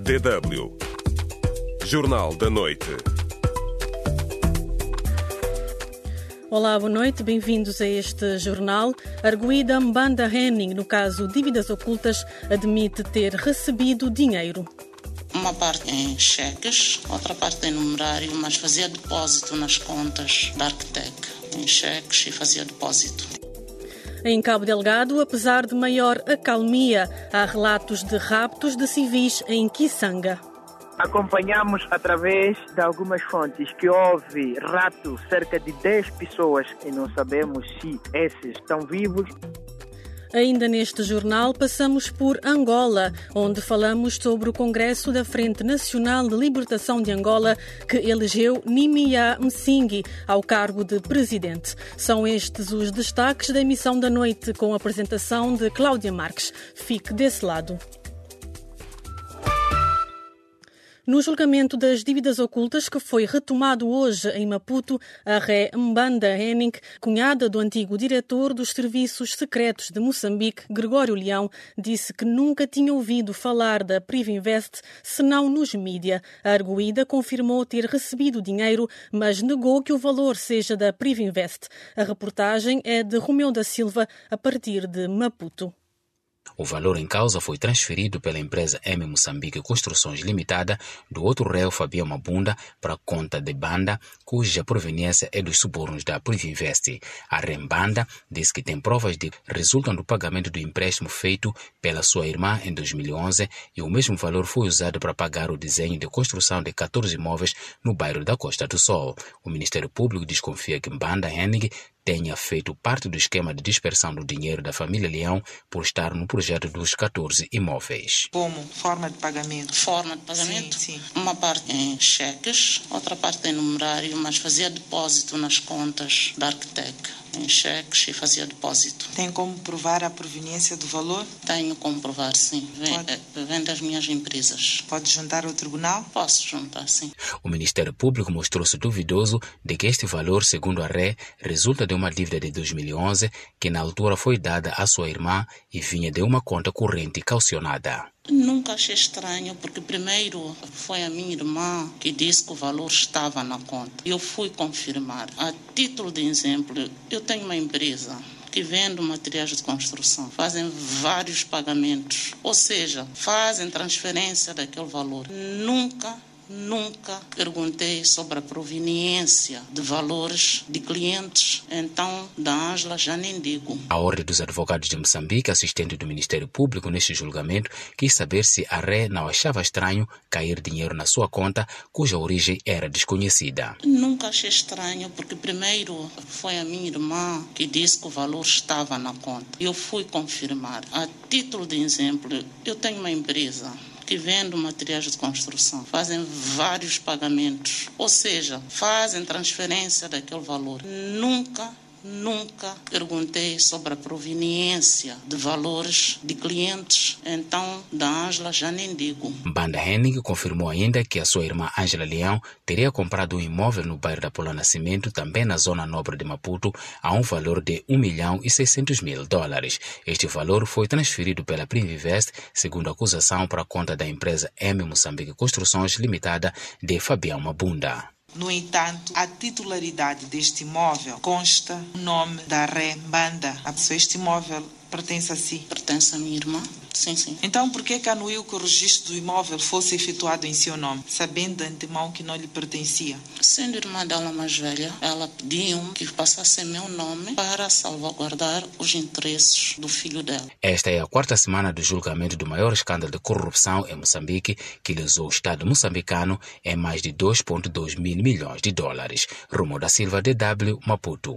DW Jornal da Noite. Olá, boa noite, bem-vindos a este jornal. Arguida Mbanda Henning, no caso dívidas ocultas, admite ter recebido dinheiro. Uma parte em cheques, outra parte em numerário, mas fazia depósito nas contas da Arctec, em cheques, e fazia depósito. Em Cabo Delgado, apesar de maior acalmia, há relatos de raptos de civis em Kisanga. Acompanhamos através de algumas fontes que houve rapto cerca de 10 pessoas e não sabemos se esses estão vivos. Ainda neste jornal passamos por Angola, onde falamos sobre o Congresso da Frente Nacional de Libertação de Angola, que elegeu Nimia Msingi ao cargo de presidente. São estes os destaques da emissão da noite, com a apresentação de Cláudia Marques. Fique desse lado. No julgamento das dívidas ocultas que foi retomado hoje em Maputo, a Ré Mbanda Henning, cunhada do antigo diretor dos Serviços Secretos de Moçambique, Gregório Leão, disse que nunca tinha ouvido falar da Privinvest senão nos mídia. A arguida confirmou ter recebido dinheiro, mas negou que o valor seja da Privinvest. A reportagem é de Romeu da Silva, a partir de Maputo. O valor em causa foi transferido pela empresa M Moçambique Construções Limitada do outro réu Fabião Mabunda para a conta de Banda, cuja proveniência é dos subornos da Privinvest. A Rembanda disse que tem provas de que resultam do pagamento do empréstimo feito pela sua irmã em 2011 e o mesmo valor foi usado para pagar o desenho de construção de 14 imóveis no bairro da Costa do Sol. O Ministério Público desconfia que Mbanda Henning tenha feito parte do esquema de dispersão do dinheiro da família Leão por estar no projeto dos 14 imóveis. Como forma de pagamento? Forma de pagamento? Sim. Uma parte em cheques, outra parte em numerário, mas fazia depósito nas contas da Arctec, em cheques, e fazia depósito. Tem como provar a proveniência do valor? Tenho como provar, sim. Vem das minhas empresas. Pode juntar ao tribunal? Posso juntar, sim. O Ministério Público mostrou-se duvidoso de que este valor, segundo a Ré, resulta de uma dívida de 2011 que na altura foi dada à sua irmã e vinha de uma conta corrente calcionada. Nunca achei estranho, porque primeiro foi a minha irmã que disse que o valor estava na conta. Eu fui confirmar. A título de exemplo, eu tenho uma empresa que vende materiais de construção. Fazem vários pagamentos, ou seja, fazem transferência daquele valor. Nunca perguntei sobre a proveniência de valores de clientes, então da Ângela já nem digo. A Ordem dos Advogados de Moçambique, assistente do Ministério Público neste julgamento, quis saber se a Ré não achava estranho cair dinheiro na sua conta, cuja origem era desconhecida. Nunca achei estranho, porque primeiro foi a minha irmã que disse que o valor estava na conta. Eu fui confirmar. A título de exemplo, eu tenho uma empresa que vende materiais de construção. Fazem vários pagamentos, ou seja, fazem transferência daquele valor. Nunca perguntei sobre a proveniência de valores de clientes, então da Ângela já nem digo. Mbanda Henning confirmou ainda que a sua irmã Ângela Leão teria comprado um imóvel no bairro da Paula Nascimento, também na zona nobre de Maputo, a um valor de $1.600.000. Este valor foi transferido pela Privinvest, segundo a acusação, para a conta da empresa M Moçambique Construções Limitada de Fabião Mabunda. No entanto, a titularidade deste imóvel consta o nome da Ré Mbanda. Este imóvel pertence a si? Pertence à minha irmã, sim. Então, por que anuiu que o registro do imóvel fosse efetuado em seu nome, sabendo de antemão que não lhe pertencia? Sendo irmã dela mais velha, ela pediu que passasse meu nome para salvaguardar os interesses do filho dela. Esta é a quarta semana do julgamento do maior escândalo de corrupção em Moçambique, que lesou o Estado moçambicano em mais de $2,2 milhões. Romeu da Silva, DW, Maputo.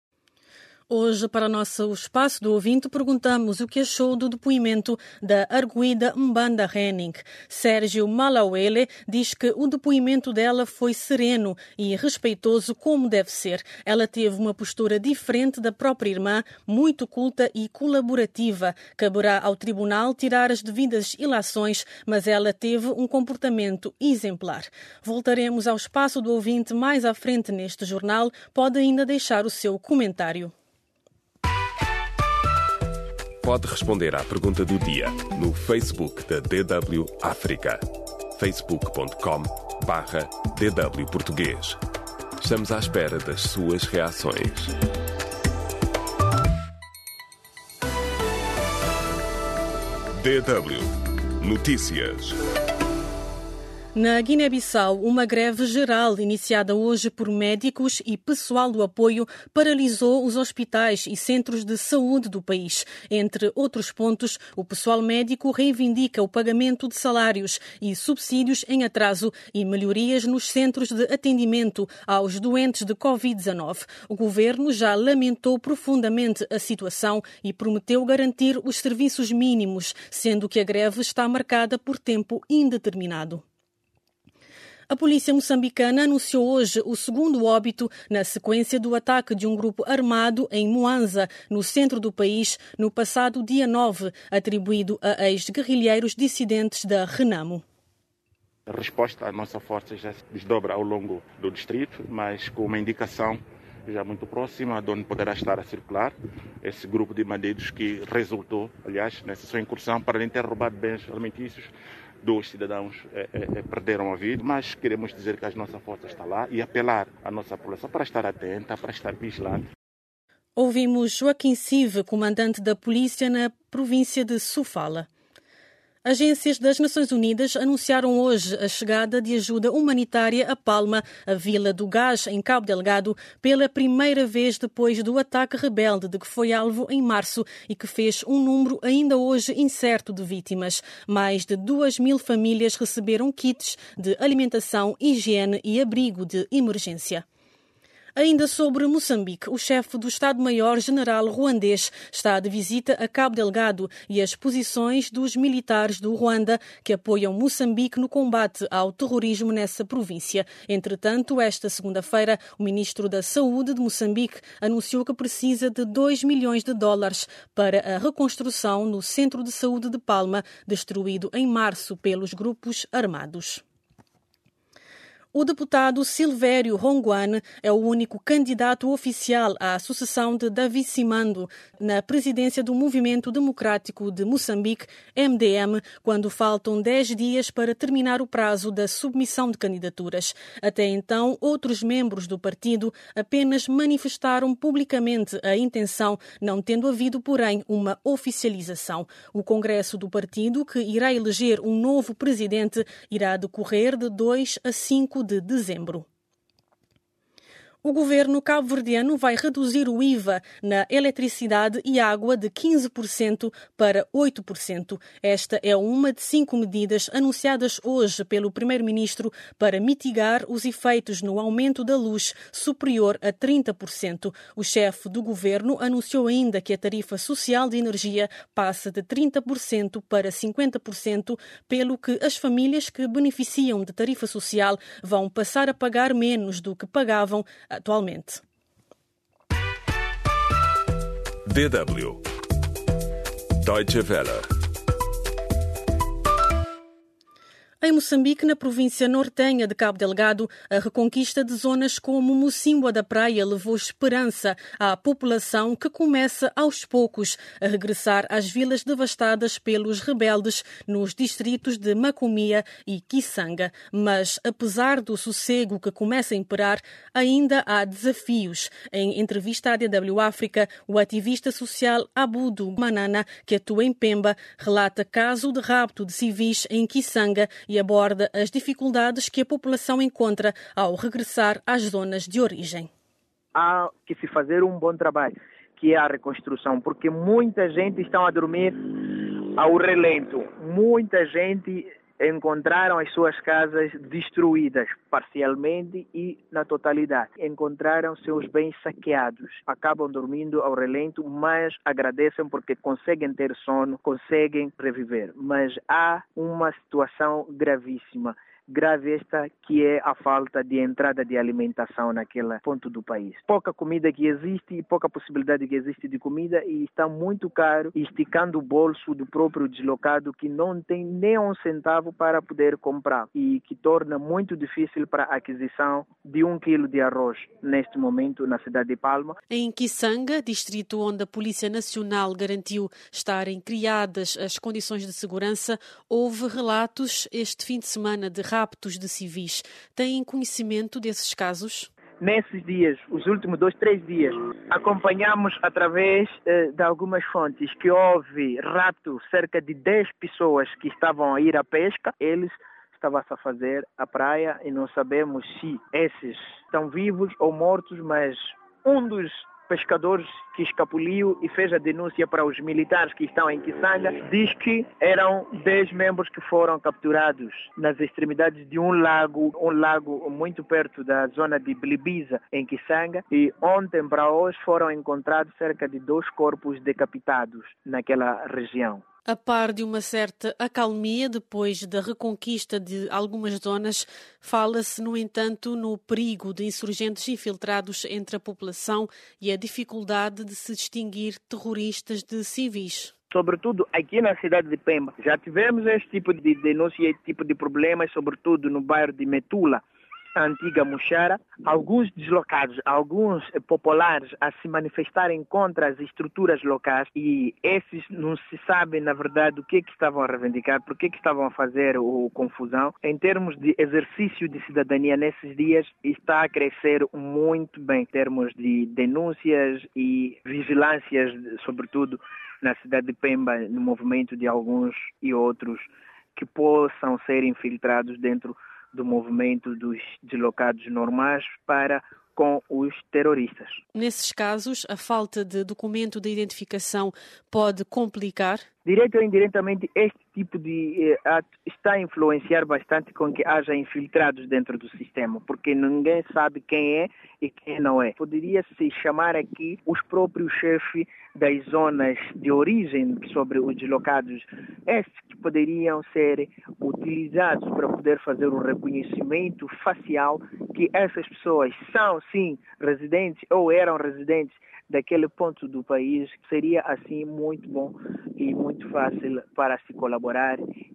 Hoje, para o nosso espaço do ouvinte, perguntamos o que achou do depoimento da arguida Mbanda Henning. Sérgio Malauele diz que o depoimento dela foi sereno e respeitoso como deve ser. Ela teve uma postura diferente da própria irmã, muito culta e colaborativa. Caberá ao tribunal tirar as devidas ilações, mas ela teve um comportamento exemplar. Voltaremos ao espaço do ouvinte mais à frente neste jornal. Pode ainda deixar o seu comentário. Pode responder à pergunta do dia no Facebook da DW África. facebook.com/DW Português. Estamos à espera das suas reações. DW Notícias. Na Guiné-Bissau, uma greve geral iniciada hoje por médicos e pessoal do apoio paralisou os hospitais e centros de saúde do país. Entre outros pontos, o pessoal médico reivindica o pagamento de salários e subsídios em atraso e melhorias nos centros de atendimento aos doentes de Covid-19. O governo já lamentou profundamente a situação e prometeu garantir os serviços mínimos, sendo que a greve está marcada por tempo indeterminado. A polícia moçambicana anunciou hoje o segundo óbito na sequência do ataque de um grupo armado em Mwanza, no centro do país, no passado dia 9, atribuído a ex-guerrilheiros dissidentes da Renamo. A resposta à nossa força já se desdobra ao longo do distrito, mas com uma indicação já muito próxima, de onde poderá estar a circular esse grupo de bandidos que resultou, aliás, nessa sua incursão, para além de ter roubado bens alimentícios. 2 cidadãos perderam a vida, mas queremos dizer que a nossa força está lá e apelar à nossa população para estar atenta, para estar vigilante. Ouvimos Joaquim Sive, comandante da polícia na província de Sofala. Agências das Nações Unidas anunciaram hoje a chegada de ajuda humanitária a Palma, a Vila do Gás, em Cabo Delgado, pela primeira vez depois do ataque rebelde de que foi alvo em março e que fez um número ainda hoje incerto de vítimas. Mais de 2.000 famílias receberam kits de alimentação, higiene e abrigo de emergência. Ainda sobre Moçambique, o chefe do Estado-Maior-General ruandês está de visita a Cabo Delgado e as posições dos militares do Ruanda que apoiam Moçambique no combate ao terrorismo nessa província. Entretanto, esta segunda-feira, o ministro da Saúde de Moçambique anunciou que precisa de $2 milhões para a reconstrução no Centro de Saúde de Palma, destruído em março pelos grupos armados. O deputado Silvério Ronguane é o único candidato oficial à sucessão de Davi Simando na presidência do Movimento Democrático de Moçambique, MDM, quando faltam 10 dias para terminar o prazo da submissão de candidaturas. Até então, outros membros do partido apenas manifestaram publicamente a intenção, não tendo havido, porém, uma oficialização. O Congresso do partido, que irá eleger um novo presidente, irá decorrer de 2 a 5 de dezembro. O governo cabo-verdiano vai reduzir o IVA na eletricidade e água de 15% para 8%. Esta é uma de 5 medidas anunciadas hoje pelo primeiro-ministro para mitigar os efeitos no aumento da luz superior a 30%. O chefe do governo anunciou ainda que a tarifa social de energia passa de 30% para 50%, pelo que as famílias que beneficiam de tarifa social vão passar a pagar menos do que pagavam atualmente. DW Deutsche Welle. Em Moçambique, na província nortenha de Cabo Delgado, a reconquista de zonas como Mocímboa da Praia levou esperança à população que começa aos poucos a regressar às vilas devastadas pelos rebeldes nos distritos de Macomia e Kisanga. Mas, apesar do sossego que começa a imperar, ainda há desafios. Em entrevista à DW África, o ativista social Abudu Manana, que atua em Pemba, relata caso de rapto de civis em Kisanga e aborda as dificuldades que a população encontra ao regressar às zonas de origem. Há que se fazer um bom trabalho, que é a reconstrução, porque muita gente está a dormir ao relento. Muita gente encontraram as suas casas destruídas parcialmente e na totalidade. Encontraram seus bens saqueados. Acabam dormindo ao relento, mas agradecem porque conseguem ter sono, conseguem reviver. Mas há uma situação gravíssima grave esta, que é a falta de entrada de alimentação naquele ponto do país. Pouca comida que existe e pouca possibilidade que existe de comida, e está muito caro, esticando o bolso do próprio deslocado que não tem nem um centavo para poder comprar, e que torna muito difícil para a aquisição de 1 quilo de arroz neste momento na cidade de Palma. Em Kisanga, distrito onde a Polícia Nacional garantiu estarem criadas as condições de segurança, houve relatos este fim de semana de raptos de civis. Têm conhecimento desses casos? Nesses dias, os últimos 2-3 dias, acompanhamos através de algumas fontes que houve rapto cerca de 10 pessoas que estavam a ir à pesca. Eles estavam a fazer a praia e não sabemos se esses estão vivos ou mortos, mas um dos pescadores que escapuliu e fez a denúncia para os militares que estão em Kisanga diz que eram 10 membros que foram capturados nas extremidades de um lago muito perto da zona de Blibiza, em Kisanga, e ontem para hoje foram encontrados cerca de 2 corpos decapitados naquela região. A par de uma certa acalmia depois da reconquista de algumas zonas, fala-se, no entanto, no perigo de insurgentes infiltrados entre a população e a dificuldade de se distinguir terroristas de civis. Sobretudo aqui na cidade de Pemba. Já tivemos este tipo de denúncia e este tipo de problemas, sobretudo no bairro de Metula, a antiga Muxara, alguns deslocados, alguns populares a se manifestarem contra as estruturas locais, e esses não se sabe, na verdade, o que estavam a reivindicar, por que estavam a fazer confusão. Em termos de exercício de cidadania nesses dias, está a crescer muito bem, em termos de denúncias e vigilâncias, sobretudo na cidade de Pemba, no movimento de alguns e outros que possam ser infiltrados dentro do movimento dos deslocados normais para com os terroristas. Nesses casos, a falta de documento de identificação pode complicar? Direto ou indiretamente, este tipo de ato está a influenciar bastante com que haja infiltrados dentro do sistema, porque ninguém sabe quem é e quem não é. Poderia-se chamar aqui os próprios chefes das zonas de origem sobre os deslocados, estes que poderiam ser utilizados para poder fazer o reconhecimento facial que essas pessoas são, sim, residentes ou eram residentes daquele ponto do país. Seria assim muito bom e muito fácil para se colaborar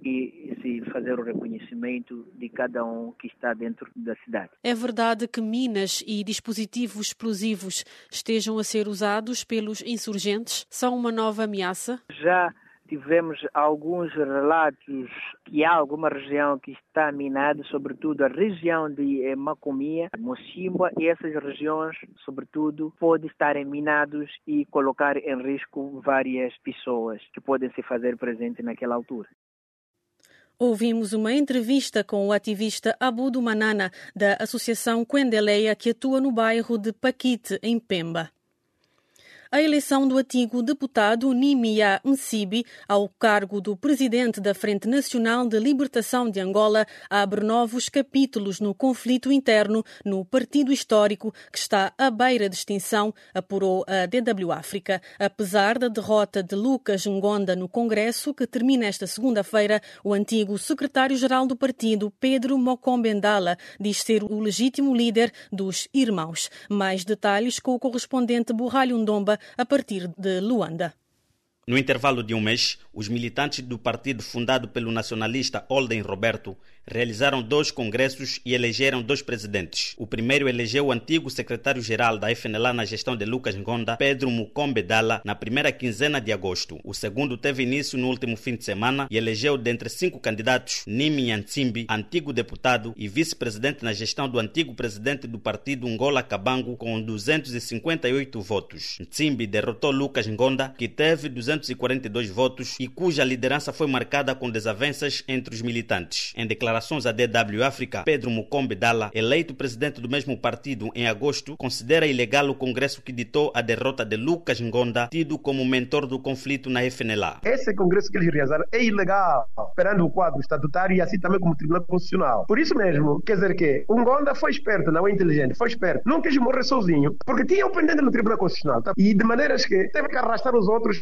e se fazer o reconhecimento de cada um que está dentro da cidade. É verdade que minas e dispositivos explosivos estejam a ser usados pelos insurgentes? São uma nova ameaça? Já tivemos alguns relatos que há alguma região que está minada, sobretudo a região de Macomia, Mocimboa, e essas regiões, sobretudo, podem estar minados e colocar em risco várias pessoas que podem se fazer presentes naquela altura. Ouvimos uma entrevista com o ativista Abudu Manana, da Associação Quendeleia, que atua no bairro de Paquite, em Pemba. A eleição do antigo deputado Nimia Nsibi ao cargo do presidente da Frente Nacional de Libertação de Angola abre novos capítulos no conflito interno no partido histórico que está à beira de extinção, apurou a DW África. Apesar da derrota de Lucas Ngonda no Congresso, que termina esta segunda-feira, o antigo secretário-geral do partido, Pedro Mokombendala, diz ser o legítimo líder dos irmãos. Mais detalhes com o correspondente Burralho Ndomba, a partir de Luanda. No intervalo de um mês, os militantes do partido fundado pelo nacionalista Holden Roberto realizaram 2 congressos e elegeram 2 presidentes. O primeiro elegeu o antigo secretário-geral da FNLA na gestão de Lucas Ngonda, Pedro Mokombendala, na primeira quinzena de agosto. O segundo teve início no último fim de semana e elegeu dentre 5 candidatos Nimia Nsibi, antigo deputado e vice-presidente na gestão do antigo presidente do partido Ngola Kabango, com 258 votos. Nsibi derrotou Lucas Ngonda, que teve 242 votos e cuja liderança foi marcada com desavenças entre os militantes. Em declarações à DW África, Pedro Mokombendala, eleito presidente do mesmo partido em agosto, considera ilegal o congresso que ditou a derrota de Lucas Ngonda, tido como mentor do conflito na FNLA. Esse congresso que eles realizaram é ilegal, perante o quadro estatutário e assim também como o Tribunal Constitucional. Por isso mesmo, quer dizer que o Ngonda foi esperto, não é inteligente, foi esperto. Não quis morrer sozinho, porque tinha um pendente no Tribunal Constitucional. Tá? E de maneiras que teve que arrastar os outros para todos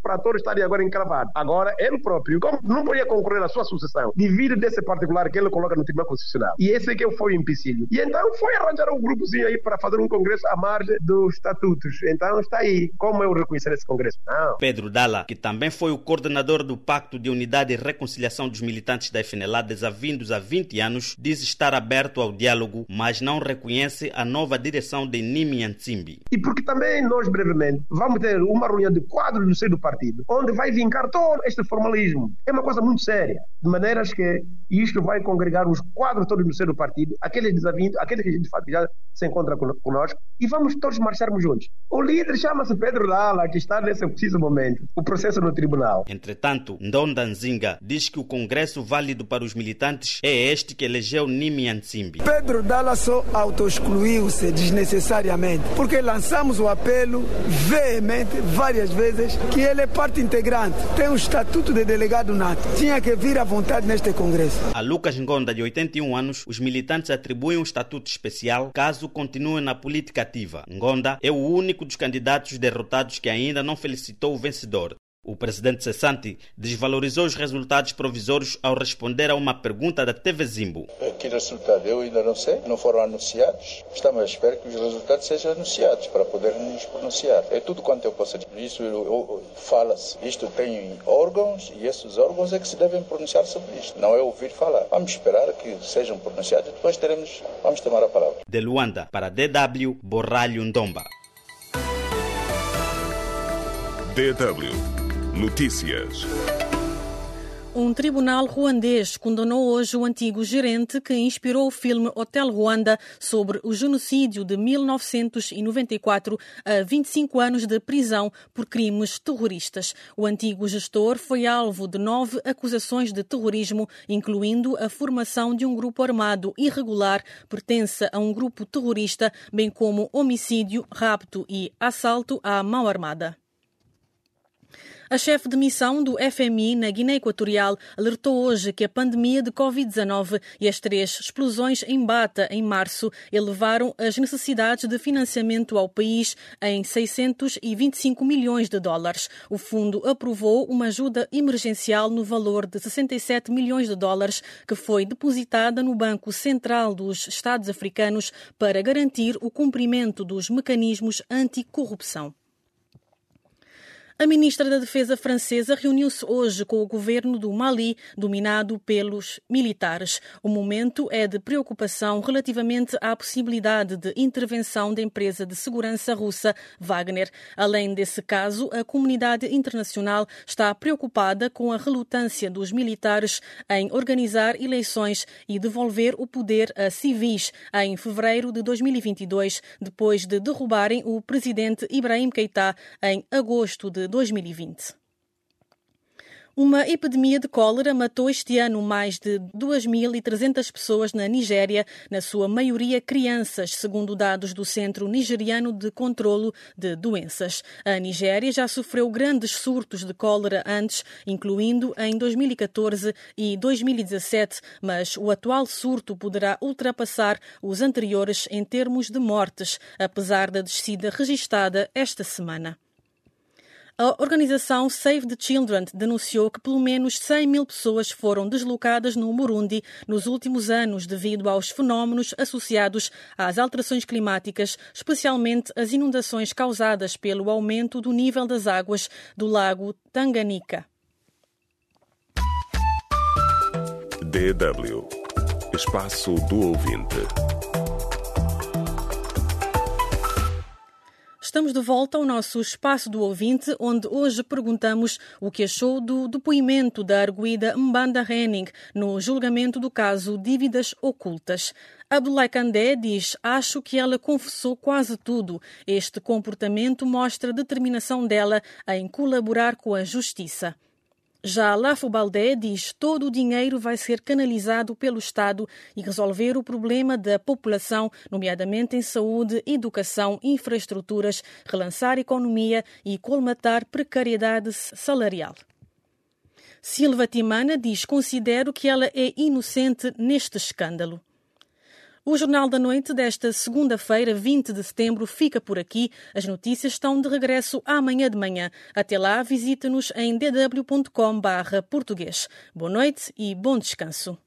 estarem agora encravados. Agora, ele próprio, como não podia concorrer à sua sucessão, devido desse particular que ele coloca no Tribunal Constitucional. E esse é que foi o empecilho. E então foi arranjar um grupozinho aí para fazer um congresso à margem dos estatutos. Então está aí. Como eu reconhecer esse congresso? Não. Pedro Dalla, que também foi o coordenador do Pacto de Unidade e Reconciliação dos militantes da FNLA desavindos há 20 anos, diz estar aberto ao diálogo, mas não reconhece a nova direção de Nimi Antsimbi. E porque também nós, brevemente, vamos ter uma reunião de quadros no seio do partido, onde vai vincar todo este formalismo. É uma coisa muito séria, de maneiras que isto vai congregar os quadros todos no seio do partido, aqueles desavindos, aqueles que a gente de fato já se encontra conosco, e vamos todos marcharmos juntos. O líder chama-se Pedro Dalla, que está nesse preciso momento, o processo no tribunal. Entretanto, Ndonda Nzinga diz que o congresso válido para os militantes é este que elegeu Nimi Antsimbi. Pedro Dalla só autoexcluiu-se desnecessariamente, porque lançamos o apelo veemente, várias vezes, que ele é parte integrante, tem o estatuto de delegado nato, tinha que vir à vontade neste congresso. A Lucas Ngonda, de 81 anos, os militantes atribuem um estatuto especial caso continue na política ativa. Ngonda é o único dos candidatos derrotados que ainda não felicitou o vencedor. O presidente cessante desvalorizou os resultados provisórios ao responder a uma pergunta da TV Zimbo. Que resultado? Eu ainda não sei, não foram anunciados. Estamos à espera que os resultados sejam anunciados para poder nos pronunciar. É tudo quanto eu posso dizer. Isso fala-se. Isto tem órgãos e esses órgãos é que se devem pronunciar sobre isto. Não é ouvir falar. Vamos esperar que sejam pronunciados e depois vamos tomar a palavra. De Luanda, para DW, Borralho Ndomba. DW Notícias. Um tribunal ruandês condenou hoje o antigo gerente que inspirou o filme Hotel Ruanda sobre o genocídio de 1994 a 25 anos de prisão por crimes terroristas. O antigo gestor foi alvo de 9 acusações de terrorismo, incluindo a formação de um grupo armado irregular, pertença a um grupo terrorista, bem como homicídio, rapto e assalto à mão armada. A chefe de missão do FMI na Guiné Equatorial alertou hoje que a pandemia de Covid-19 e as 3 explosões em Bata em março elevaram as necessidades de financiamento ao país em 625 milhões de dólares. O fundo aprovou uma ajuda emergencial no valor de 67 milhões de dólares que foi depositada no Banco Central dos Estados Africanos para garantir o cumprimento dos mecanismos anticorrupção. A ministra da Defesa francesa reuniu-se hoje com o governo do Mali, dominado pelos militares. O momento é de preocupação relativamente à possibilidade de intervenção da empresa de segurança russa Wagner. Além desse caso, a comunidade internacional está preocupada com a relutância dos militares em organizar eleições e devolver o poder a civis em fevereiro de 2022, depois de derrubarem o presidente Ibrahim Keïta em agosto de 2020. Uma epidemia de cólera matou este ano mais de 2.300 pessoas na Nigéria, na sua maioria crianças, segundo dados do Centro Nigeriano de Controlo de Doenças. A Nigéria já sofreu grandes surtos de cólera antes, incluindo em 2014 e 2017, mas o atual surto poderá ultrapassar os anteriores em termos de mortes, apesar da descida registada esta semana. A organização Save the Children denunciou que pelo menos 100 mil pessoas foram deslocadas no Burundi nos últimos anos devido aos fenómenos associados às alterações climáticas, especialmente as inundações causadas pelo aumento do nível das águas do lago Tanganyika. DW Espaço do Ouvinte. Estamos de volta ao nosso Espaço do Ouvinte, onde hoje perguntamos o que achou do depoimento da arguida Mbanda Henning no julgamento do caso Dívidas Ocultas. Abdoulaye Kandé diz: acho que ela confessou quase tudo. Este comportamento mostra a determinação dela em colaborar com a justiça. Já Lafo Baldé diz: todo o dinheiro vai ser canalizado pelo Estado e resolver o problema da população, nomeadamente em saúde, educação, infraestruturas, relançar a economia e colmatar precariedade salarial. Silva Timana diz: considero que ela é inocente neste escândalo. O Jornal da Noite desta segunda-feira, 20 de setembro, fica por aqui. As notícias estão de regresso amanhã de manhã. Até lá, visita-nos em dw.com/português. Boa noite e bom descanso.